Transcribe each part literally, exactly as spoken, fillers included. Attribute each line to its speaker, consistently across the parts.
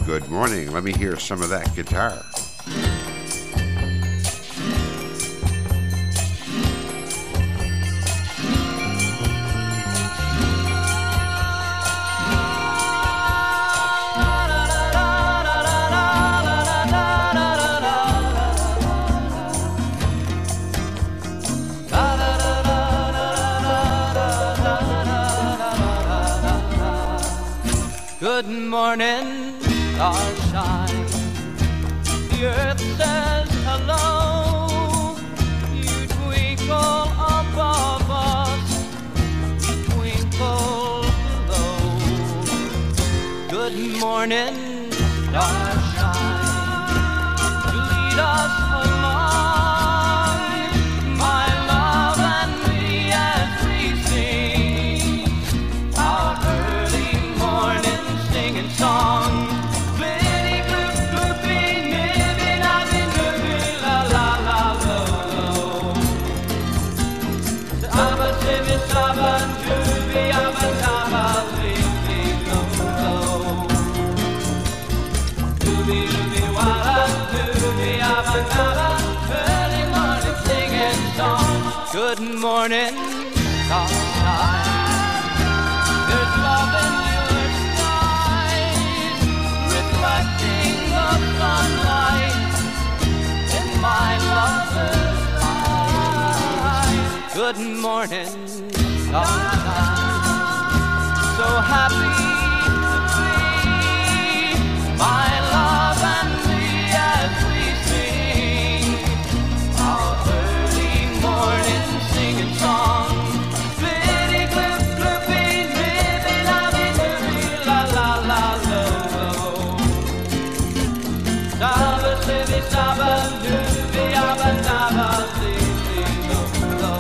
Speaker 1: Good morning. Let me hear some of that guitar.
Speaker 2: Good morning, starshine. The earth says hello. You twinkle above us, you twinkle below. Good morning, starshine. You lead us along, my love and me, as we sing our early morning singing song. Flitty, gloop, gloopy, nibby, nabby, nibby, la, la, la, lo, lo. Abba, sibby, sabba, dooby, abba, dabba, libby, lo, lo. Dooby, dooby, walla, dooby, abba, dabba, early morning singing song. Good morning, starshine. There's love in your eyes, reflecting the sunlight in my lover's eyes. Good morning, sunshine. So happy to be my love and me as we sing our early morning singing song. Flitty, gloop, gloopy, nibby, nabby, nibby, la, la, la, lo, lo. Dabba, sibby, sabba, dooby, abba, dabba, libby, lo, lo.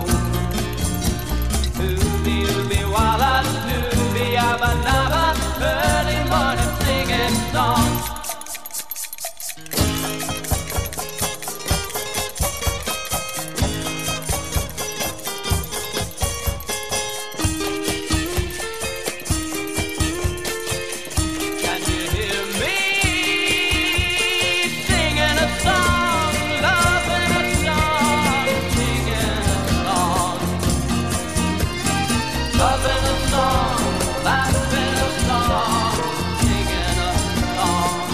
Speaker 2: Dooby, dooby, walla, dooby, abba, dabba, early morning singing song. Can you hear me singing a song, loving a song, singing a song, loving a song, laughing a song, singing a song,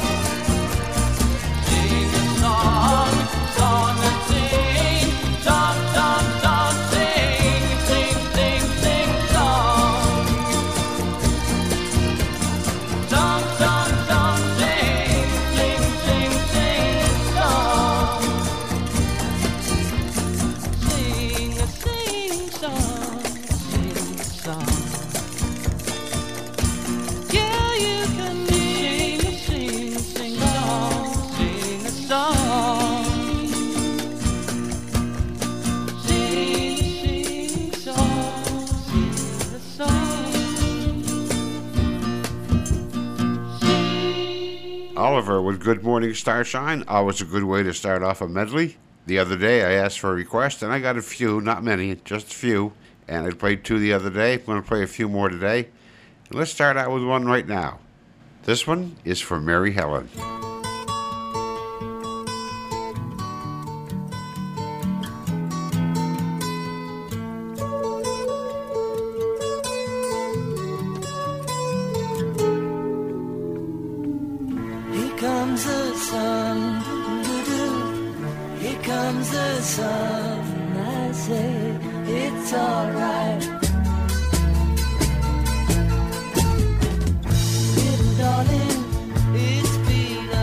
Speaker 2: sing a song, song and sing, song, song, song, sing, sing, sing, sing song. Song, song, song, sing, sing, sing, sing song. Sing a sing song, sing a song. Yeah, you can sing a sing, sing song, sing a song. Sing, sing song, sing a song.
Speaker 1: Oliver with Good Morning Starshine. Always a good way to start off a medley. The other day I asked for a request and I got a few, not many, just a few. And I played two the other day. I'm going to play a few more today. And let's start out with one right now. This one is for Mary Helen.
Speaker 3: Here comes the sun, doo-doo. Here comes the sun, I say it's alright. Little darling, it's been a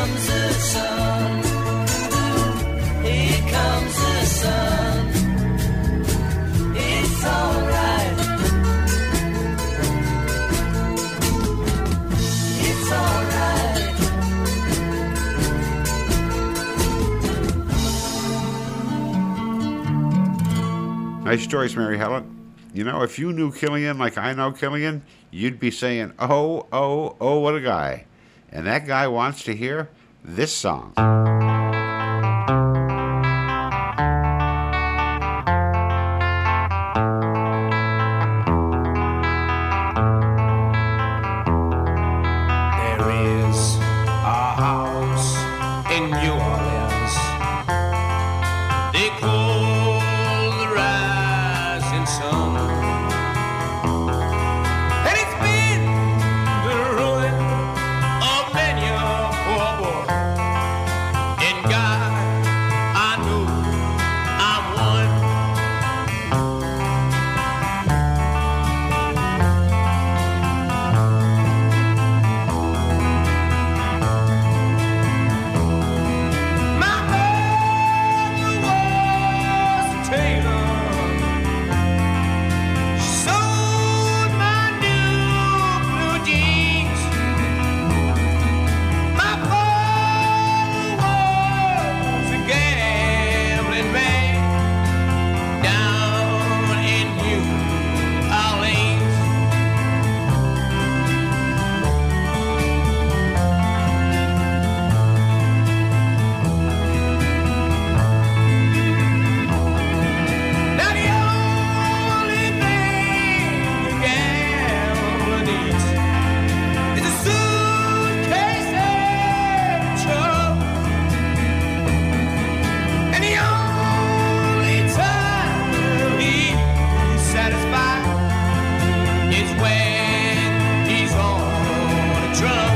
Speaker 3: comes the sun. Here comes the sun. It's alright. It's alright.
Speaker 1: Nice choice, Mary Helen. You know, if you knew Killian like I know Killian, you'd be saying, oh, oh, oh, what a guy. And that guy wants to hear this song.
Speaker 4: There is a house in New Orleans they call the Rising Sun, and it's been the ruin of many a poor boy. And God, I know I'm one. My mother was a tailor. She sewed my new blue jeans. My father was a gambling man down in New Orleans. Now the only thing the gambler needs is a suitcase and trouble, and the only time he's satisfied is when he's on a drum.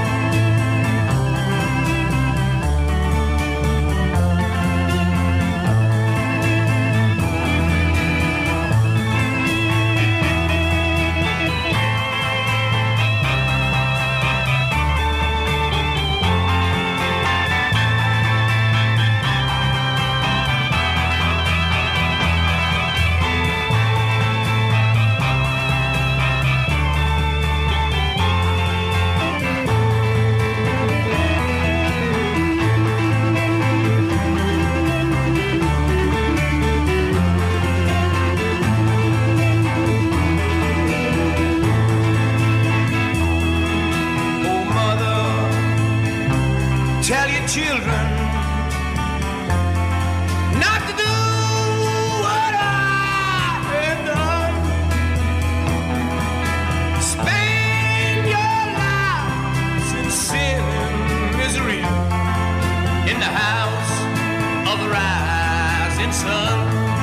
Speaker 4: Oh, mother, tell your children not to do what I have done. Spend your lives in sin and misery in the house of the rising sun.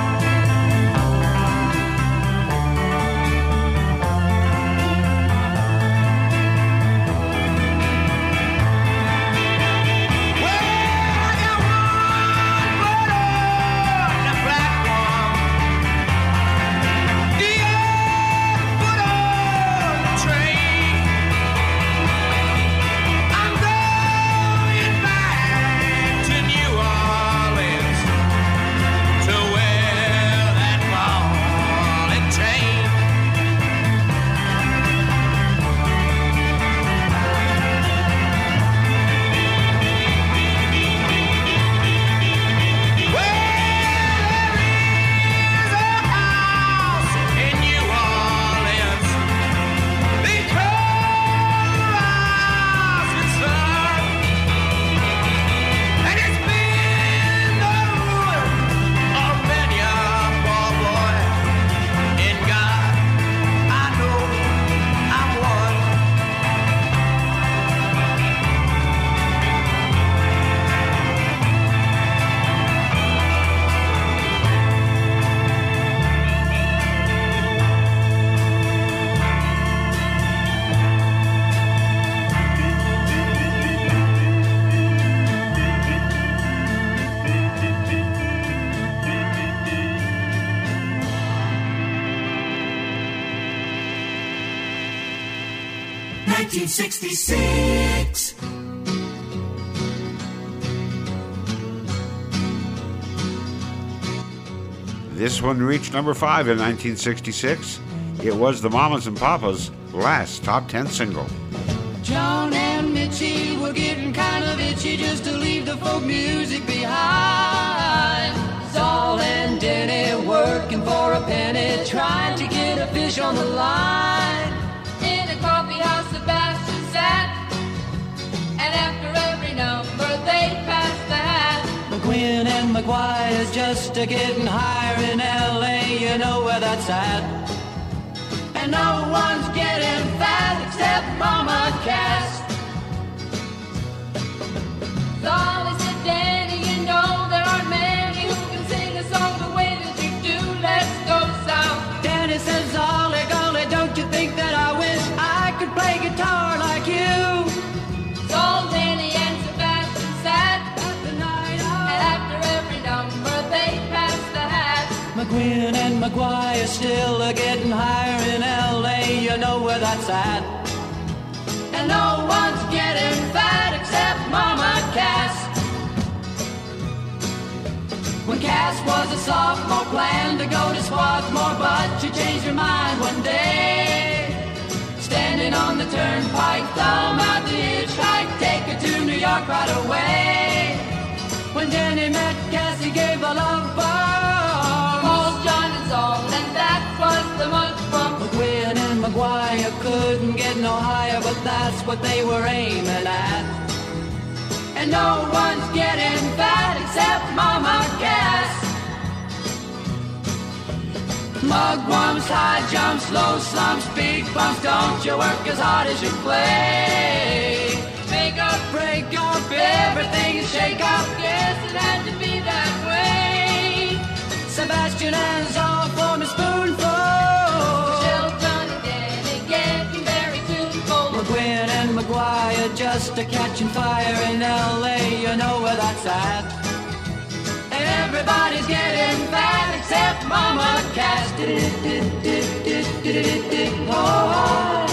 Speaker 4: Well, you one foot on the platform, the other foot on the train. I'm going back to New Orleans to wear that ball and chain. Well, there is a house in New Orleans they call the Rising Sun, and it's been the ruin of many a poor boy. In God, I know I'm one.
Speaker 3: nineteen sixty-six.
Speaker 1: This one reached number five in nineteen sixty-six. It was the Mamas and Papas' last top ten single.
Speaker 3: John and Mitchie were getting kind of itchy just to leave the folk music behind. Saul and Denny working for a penny, trying to get a fish on the line.
Speaker 5: In a coffee house, Sebastian sat, and after every number they passed the hat.
Speaker 3: McQueen and McGuire's just a getting higher in L A, you know where that's at. And no one's getting fat except Mama Cass.
Speaker 5: Solly said, Danny, you know there aren't many who can sing a song the way that you do. Let's go south.
Speaker 3: Danny says, Ollie, golly, don't you think that I wish I could play guitar like you?
Speaker 5: So Danny and Sebastian sat,
Speaker 3: At the night
Speaker 5: and
Speaker 3: out.
Speaker 5: after every number they passed the hat.
Speaker 3: McQueen and McGuire still are getting higher in L A, you know where that's at. And no one's getting fat except Mama Cass. When Cass was a sophomore, planned to go to Swarthmore, but she changed her mind one day. Standing on the turnpike, thumb out the hitchhike, take her to New York right away. When Jenny met Cass, he gave a love bomb.
Speaker 5: Called John and Saul, and that was the month from.
Speaker 3: McQueen and McGuire couldn't get no higher, but that's what they were aiming at. And no one's getting fat except Mama Cass. Mugwumps, high jumps, low slumps, big bumps, don't you work as hard as you play. Make up, break up, everything is shake up.
Speaker 5: Guess it had to be that way.
Speaker 3: Sebastian and Saul form a spoonful.
Speaker 5: Still John and Danny getting very tuneful.
Speaker 3: McQueen and McGuire just a catching fire in L A, you know where that's at. And everybody's getting fat except Mama Cass. Oh.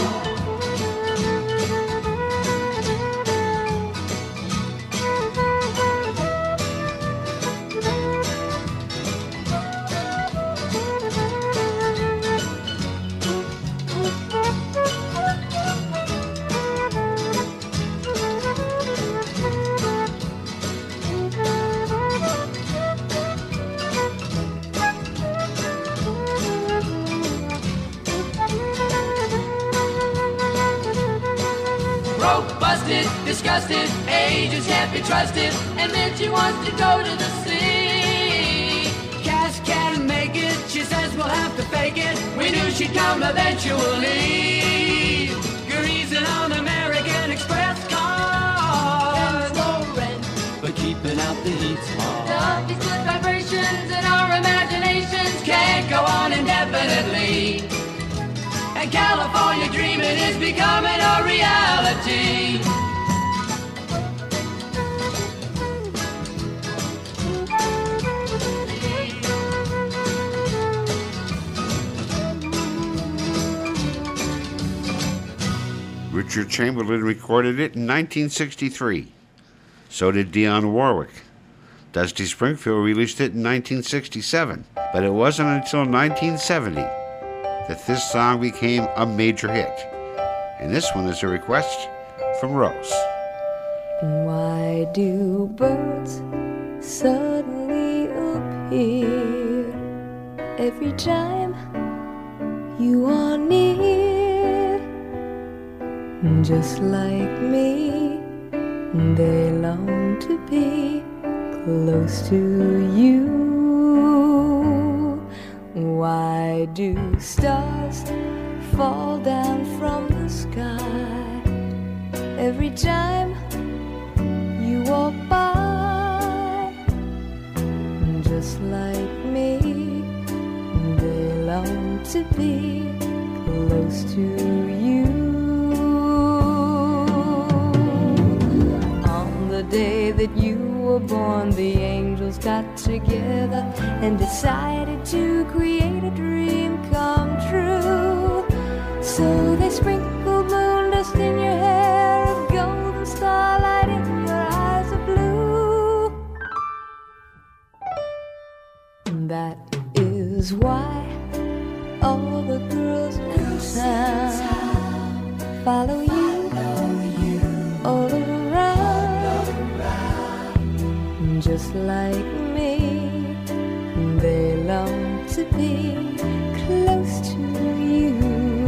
Speaker 3: Broke, busted, disgusted, agents can't be trusted,
Speaker 5: And then she wants to go to the sea.
Speaker 3: Cass can't make it, she says we'll have to fake it. We knew she'd come eventually. Greasing on American Express cars,
Speaker 5: No rent.
Speaker 3: but keeping out the heat's hard.
Speaker 5: Love these good vibrations in our imaginations.
Speaker 3: Can't go on indefinitely. And California dreaming is becoming a reality.
Speaker 1: Richard Chamberlain recorded it in nineteen sixty-three. So did Dionne Warwick. Dusty Springfield released it in nineteen sixty-seven, but it wasn't until nineteen seventy that this song became a major hit. And this one is a request from Rose.
Speaker 6: Why do birds suddenly appear every time you are near? Just like me, they long to be close to you. Why do stars fall down from the sky every time you walk by? Just like me, they long to be close to you. On the day that you were born, the angels got together and decided to create a dream come true. So they sprinkled moon dust in your hair, a golden starlight in your eyes of blue. That is just like me. They long to be close to you.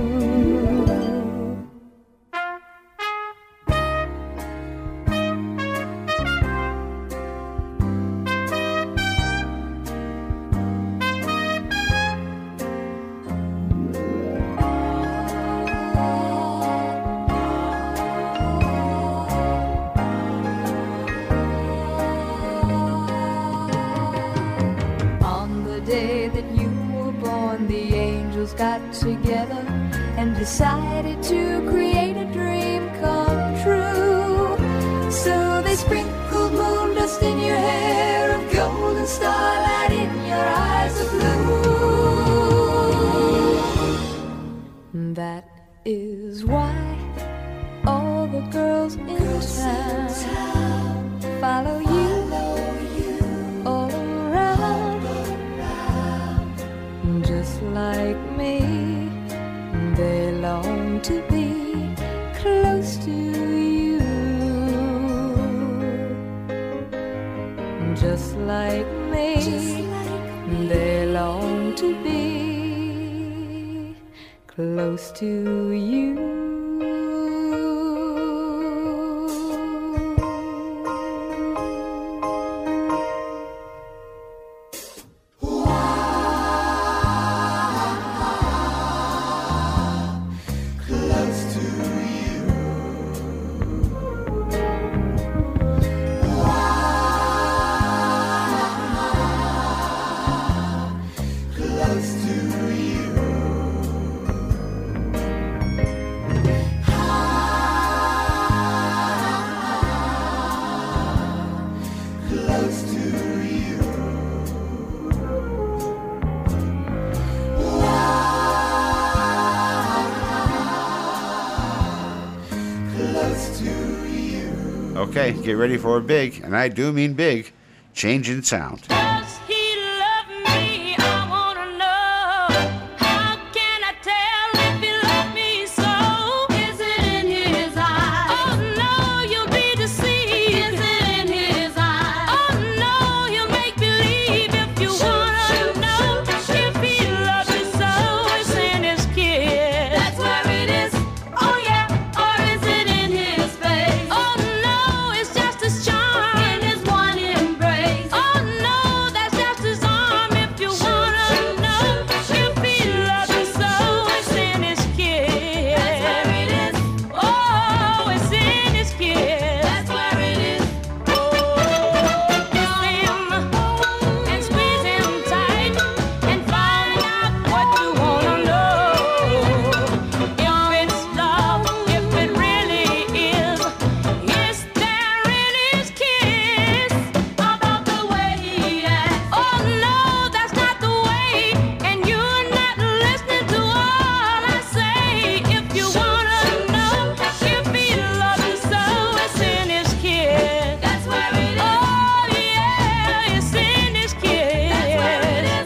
Speaker 6: Got together and decided to create a dream come true. So they sprinkled moon dust in your hair of gold and starlight in your eyes of blue. That is why all the girls in town follow you all around, just like me. They long to be close to you, just like me. They long to be close to you.
Speaker 1: Okay, get ready for a big, and I do mean big, change in sound.
Speaker 2: Does he love me? I wanna know. How can I tell if he loves me so? Is it in his eyes? Oh no, you'll be deceived. Is it in his eyes? Oh no, he'll make believe. If you wanna know if he loves you so, it's in his kiss. That's where it is. Oh yeah, or is it in his face? Oh no, it's just his charm in his one embrace. Oh no, that's just his arm. If you wanna know if he loves you so, it's in his kiss. That's where it is. Oh, it's in his kiss. That's where it is. Oh, kiss him and squeeze him tight and find out what you wanna know. If it's love, if it really is, is there in his kiss about the way he acts? Oh no, that's not the way, and you're not listening to all I say. If you wanna know if he loves you so, it's in his kiss. That's where it is. Oh yeah, it's in his kiss. That's where it is.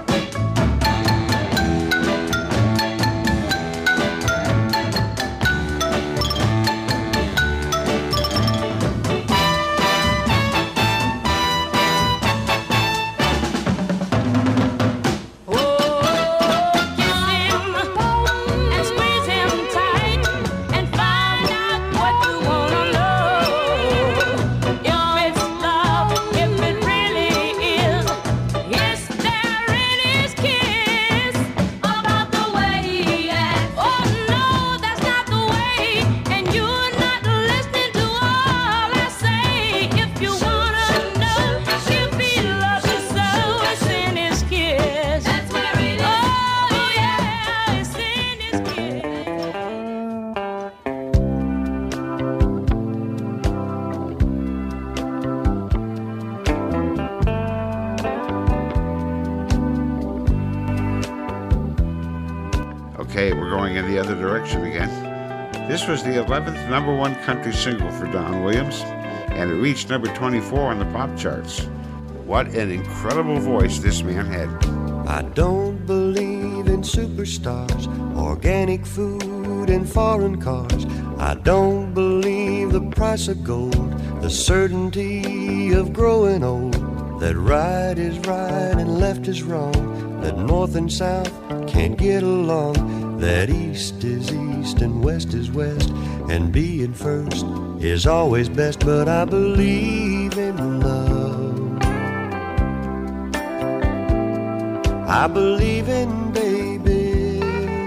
Speaker 2: Oh, kiss him and squeeze him tight and find out what you wanna know. If it's love, if it really is, is there in his kiss about the way he acts? Oh no, that's not the way, and you're not listening to all I say. If you wanna know if he loves you so, it's in his kiss. That's where it is. Oh yeah, it's in his kiss.
Speaker 1: Okay, we're going in the other direction again. This was the eleventh number one country single for Don Williams, and it reached number twenty-four on the pop charts. What an incredible voice this man had.
Speaker 7: I don't believe in superstars, organic food and foreign cars. I don't believe the price of gold, the certainty of growing old, that right is right and left is wrong, that north and south can't get along, that east is east and west is west, and being first is always best. But I believe in love, I believe in babies,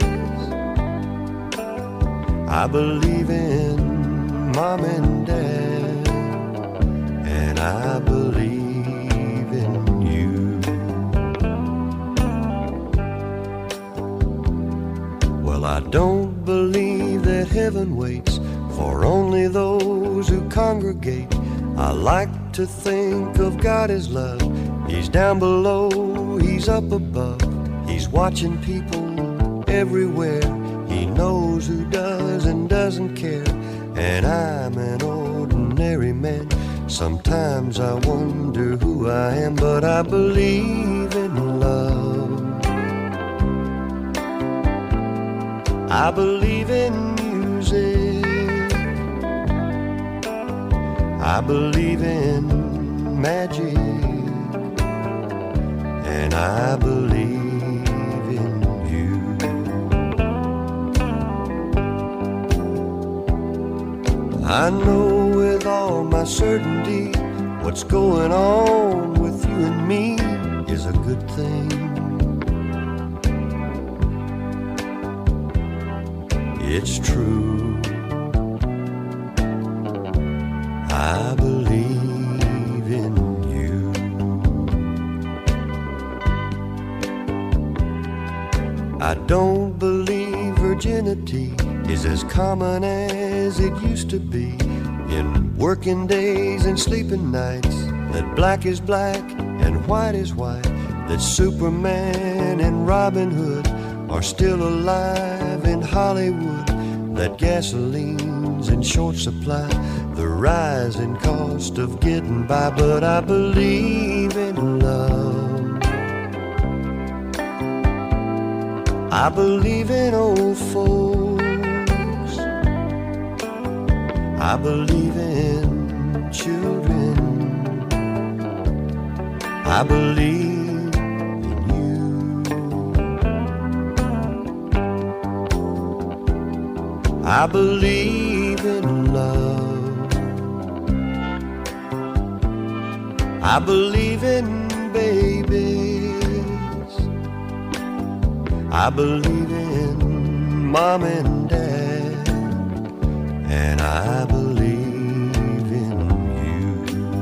Speaker 7: I believe in mom and dad, and I believe in you. Well, I don't believe that heaven waits for only those who congregate. I like to think of God as love. He's down below, he's up above, he's watching people everywhere. He knows who does and doesn't care, and I'm an ordinary man. Sometimes I wonder who I am, but I believe in love. I believe in music, I believe in magic, and I believe I know with all my certainty what's going on with you and me is a good thing. It's true. I believe in you. I don't believe virginity is as common as it used to be. In working days and sleeping nights, that black is black and white is white, that Superman and Robin Hood are still alive in Hollywood, that gasoline's in short supply, the rising cost of getting by. But I believe in love, I believe in old folks, I believe in children, I believe in you. I believe in love, I believe in babies, I believe in mom and dad, and I believe in you.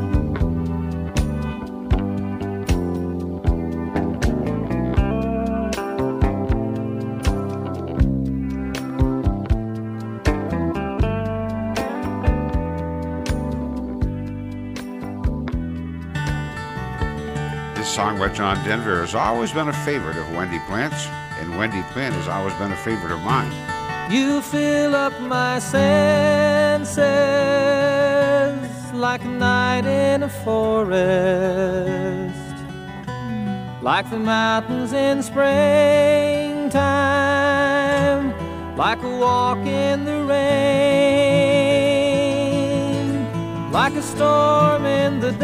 Speaker 1: This song by John Denver has always been a favorite of Wendy Plant's, and Wendy Plant has always been a favorite of mine.
Speaker 8: You fill up my senses like a night in a forest, like the mountains in springtime, like a walk in the rain, like a storm in the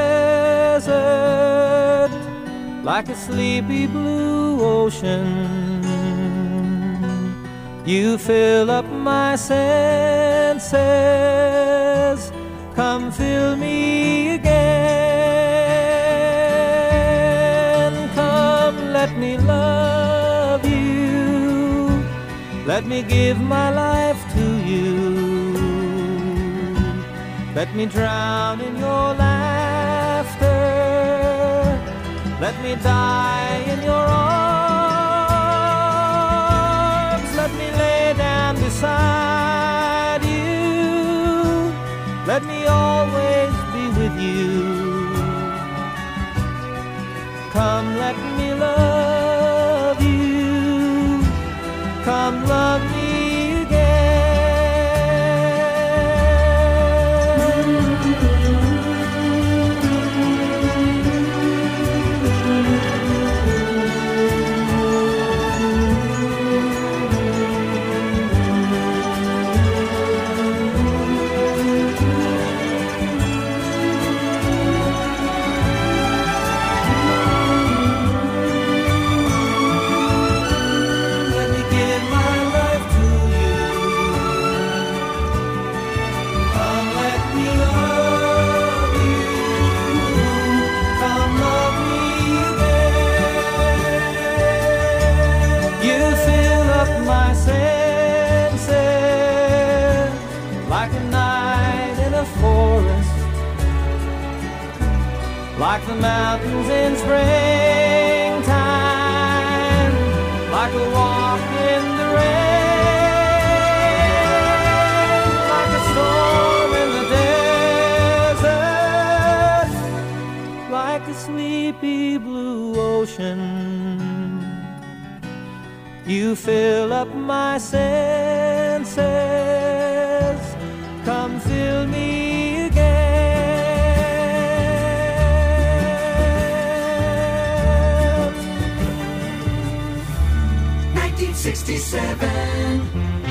Speaker 8: desert, like a sleepy blue ocean. You fill up my senses, come fill me again. Come, let me love you, let me give my life to you, let me drown in your laughter, let me die in your arms. Let me lay down beside you, let me always be with you. Come, let me love you, come love me again. the forest, like the mountains in springtime, like a walk in the rain, like a storm in the desert, like a sleepy blue ocean. You fill up my senses, come fill me again.
Speaker 3: nineteen sixty-seven.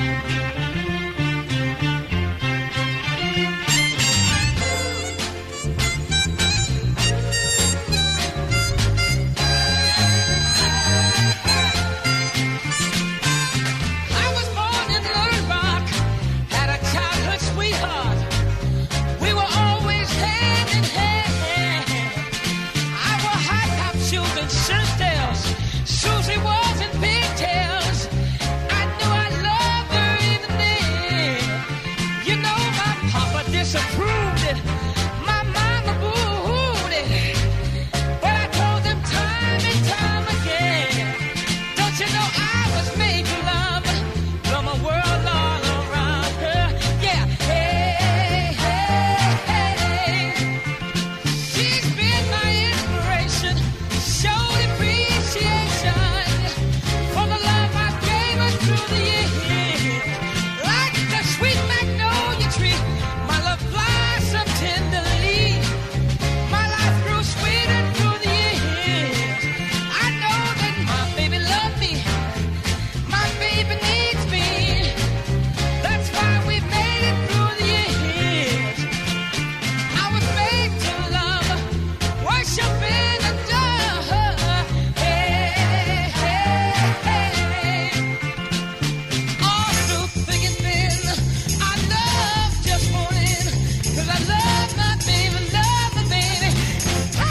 Speaker 4: I was born in Little Rock, had a childhood sweetheart. We were always hand in hand. I wore high-top shoes and shirt tails. Susie was in pigtails. I knew I loved her even then. You know my papa disapproved it. My mama booed it. But I told them time and time again, don't you know I was made to love from a world all around her? Yeah, hey, hey, hey. She's been my inspiration, showed appreciation for the love I gave her through the years. Like the sweet magnolia tree, my love blossomed tenderly. My life grew sweeter through the years. I know that my baby loved me. My baby needs me. That's why we made it through the years. I was made to love, worship and adore her. Hey, hey, hey. All through thick and thin, I love just won't end. 'Cause I love my baby, love my baby. Ah,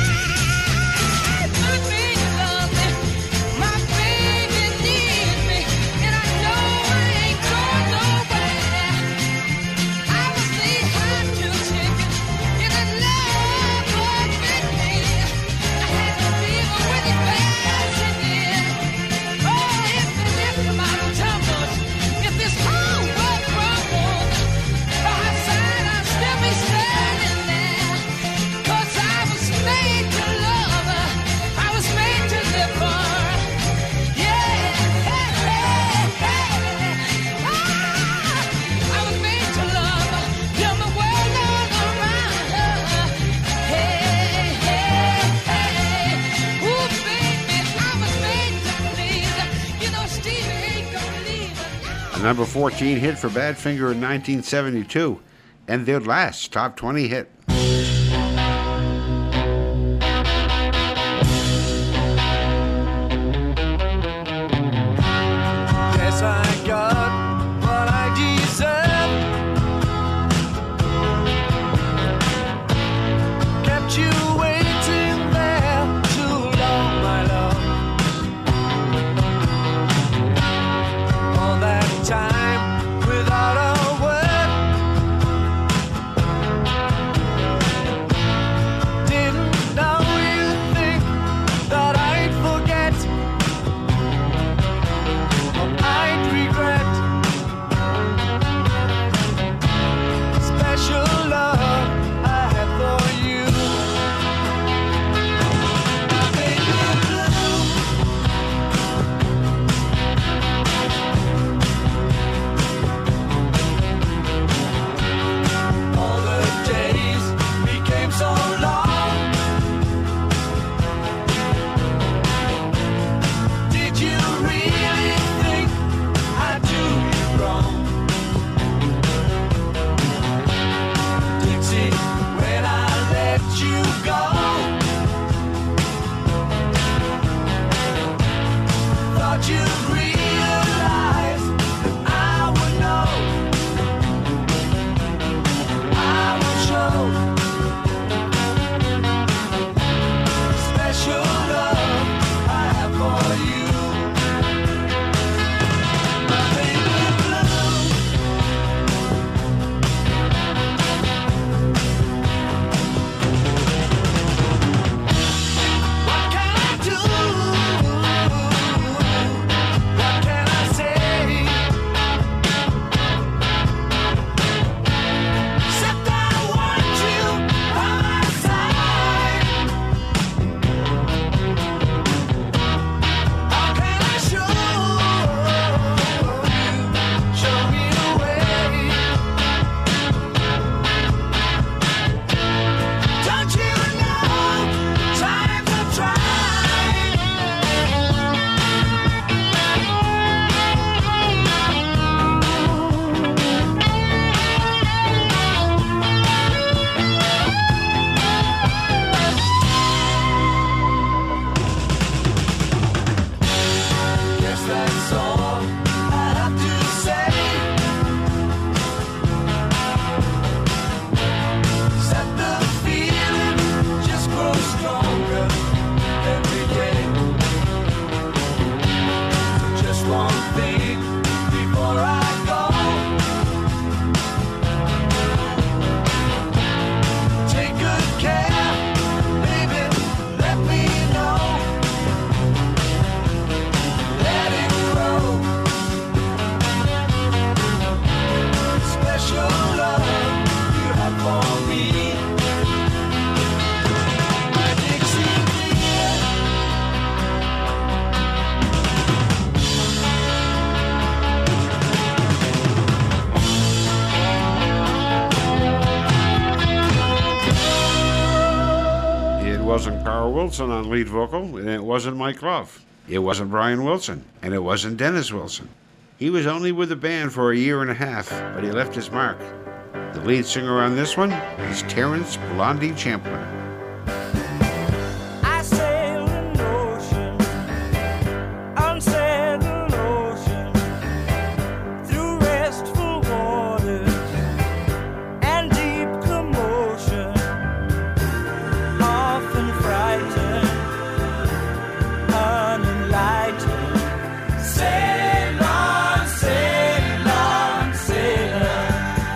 Speaker 4: my baby love me. My baby needs me. And I know I ain't going nowhere. I was the hot-two chicken in a love bug with me. I had to deal with it passing in. Oh, if the lift come out of tumbles, if this whole world crumbles, by her side I'll still be standing there. 'Cause I was made to love her. I was made to live for her. Yeah, hey, hey, hey. Ah, I was made to love her. You're my world all around her. Hey, hey, hey. Ooh, baby, I was made to please her. You know Stevie ain't gonna leave her now.
Speaker 1: A number fourteen hit for Badfinger in nineteen seventy-two, and their last top twenty hit.
Speaker 9: Guess I got what I deserve. Kept you waiting there too long, my love. All that time without a word.
Speaker 1: wasn't Carl Wilson on lead vocal, and it wasn't Mike Love. It wasn't Brian Wilson, and it wasn't Dennis Wilson. He was only with the band for a year and a half, but he left his mark. The lead singer on this one is Terrence Blondie Champlin.
Speaker 8: I sailed an ocean, unsettled ocean, through restful waters and deep commotion, often frightened, unenlightened. Sail on, sail on, sail on.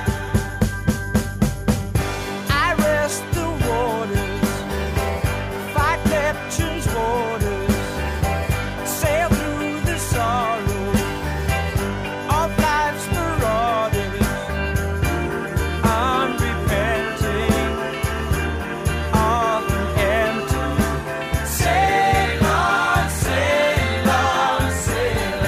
Speaker 8: I rest the waters, fight Neptune's waters, sail through the sorrow of life's marauders, unrepenting, often empty. Sail on, sail on, sail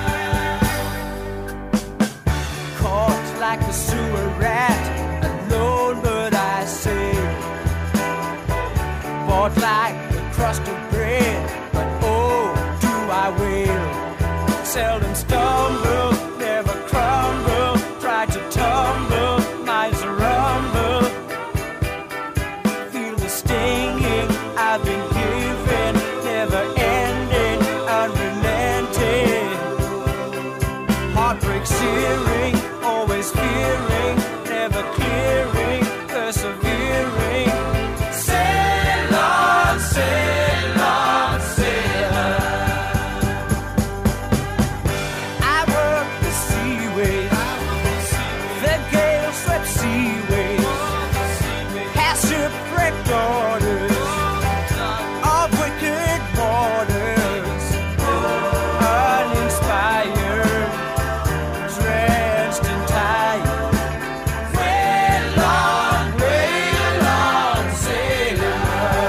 Speaker 8: on. Caught like a sewer rat, alone but I sail. Bought like a crust of bread, but oh, do I wail. Seldom stumble, never crumble, try to tumble, minds a rumble. Feel the stinging I've been given, never ending, unrelenting. Heartbreak searing, always fearing, never clearing, persevering. Sail on, sail on, sail on. I work the seaways, the gale swept seaways, past shipwrecked daughters of wicked waters, uninspired, drenched and tired. Wail on, wail on, sailor.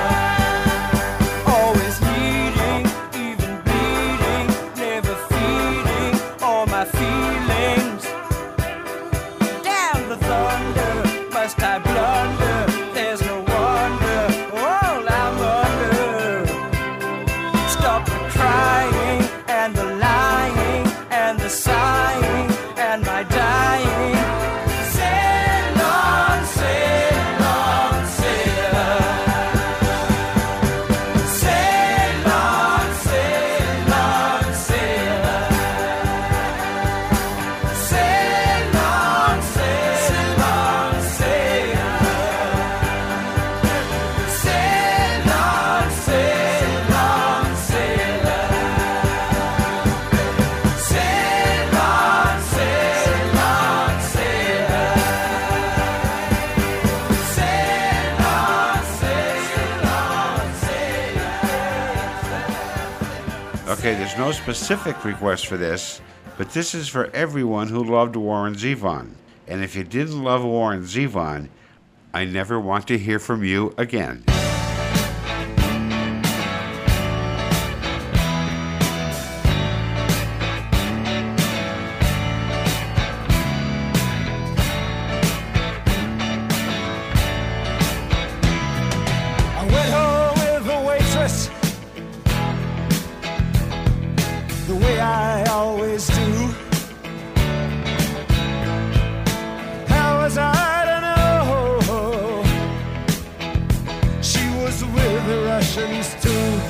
Speaker 8: Always needing, even bleeding, never feeding all my feelings. Damn the thunder, must I blunder? There's no wonder, all I'm under. Stop the crying and the lying and the sighing and my dying. Sail on, sail on, sail on. Sail on, sail on, sail on. Sail on, sail on, sail on. Sail on, sail on, sail on. Sail on, sail on, sail on. Sail on, sail on, sail on.
Speaker 1: Okay, there's no specific request for this, but this is for everyone who loved Warren Zevon. And if you didn't love Warren Zevon, I never want to hear from you again.
Speaker 8: I went home with the waitress, the way I always do. How was I to know she was with the Russians too?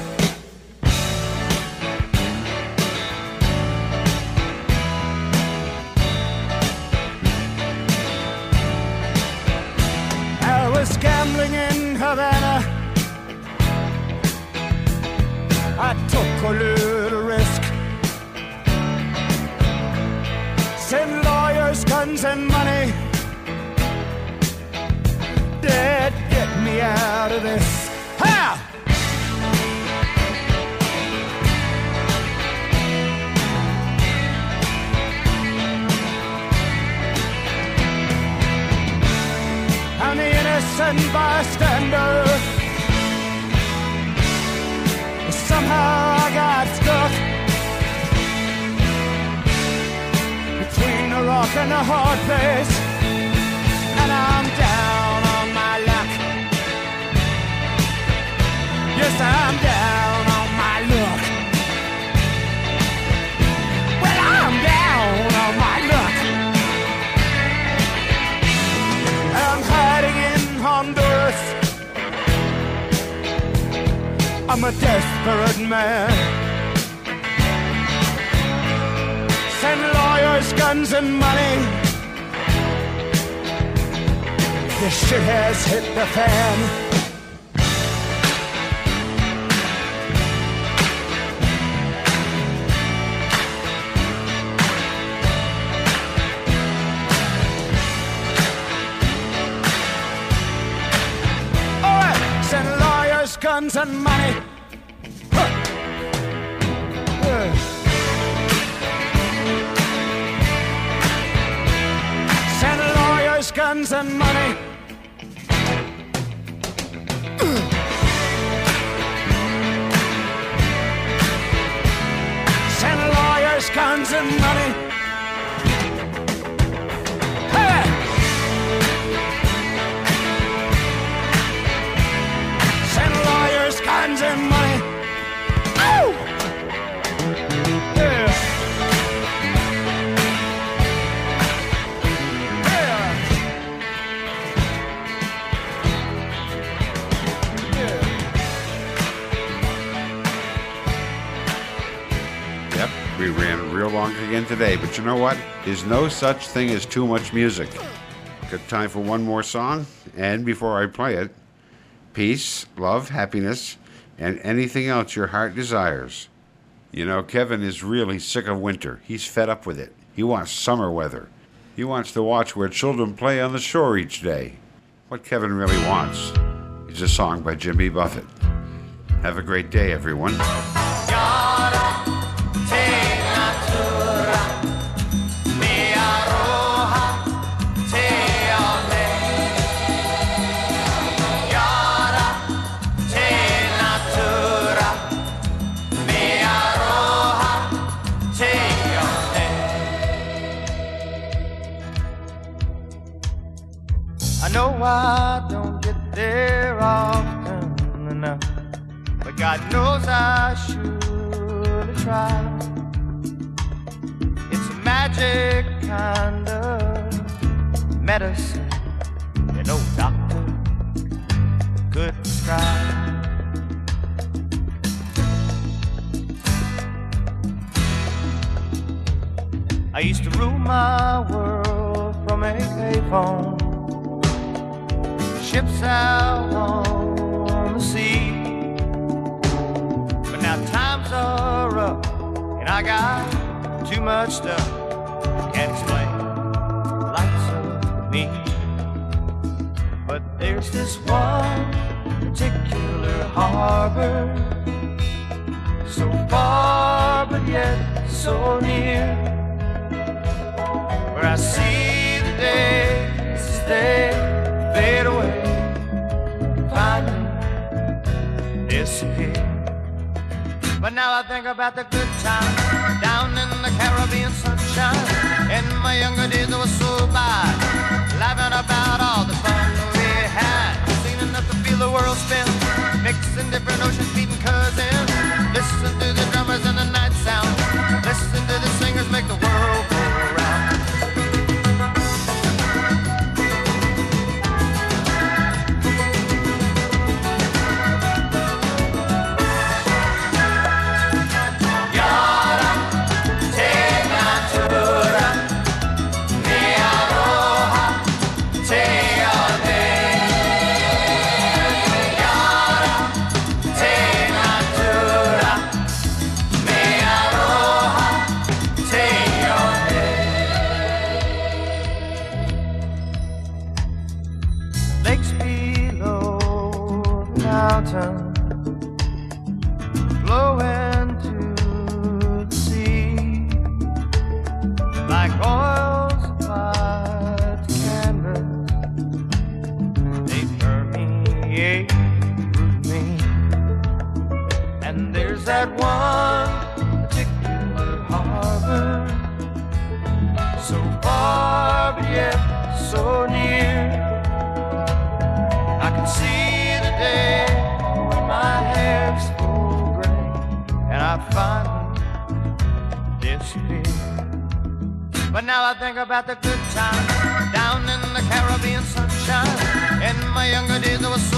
Speaker 8: I was gambling in Havana. I took a little risk. Send lawyers, guns, and money. Dad, get me out of this. Ha! I'm the innocent bystander. Somehow I got stuck between a rock and a hard place, and I'm down on my luck.
Speaker 9: I'm a desperate man. Send lawyers, guns, and money. This shit has hit the fan. Guns and money. Huh. Yeah. Send lawyers, guns and money. Send lawyers, guns and money. Hey! Guns and money. Oh! Yeah. Yeah. Yeah.
Speaker 1: Yep, we ran real long again today, but you know what? There's no such thing as too much music. Got time for one more song, and before I play it, peace, love, happiness, and anything else your heart desires. You know, Kevin is really sick of winter. He's fed up with it. He wants summer weather. He wants to watch where children play on the shore each day. What Kevin really wants is a song by Jimmy Buffett. Have a great day, everyone.
Speaker 9: I know I don't get there often enough, but God knows I should have tried. It's a magic kind of medicine that no doctor could prescribe. I used to rule my world from a payphone, ships out on the sea. But now times are rough, and I got too much stuff. Can't explain the likes of me. But there's this one particular harbor, so far but yet so near, where I see the days as they fade away, finally disappear. But now I think about the good times down in the Caribbean sunshine. In my younger days I was so bad, laughing about all the fun we had, seen enough to feel the world spin, mixing different oceans, meeting cousins. Listen to the drummers and the night sound, listen to the singers make the world go round. Lakes below the mountain flow into the sea like oil supplied to canvas. They permeate through me, and there's that one particular harbor, so far but yet so near. I can see the day when my hair's full gray and I finally disappear. But now I think about the good times down in the Caribbean sunshine. In my younger days I was so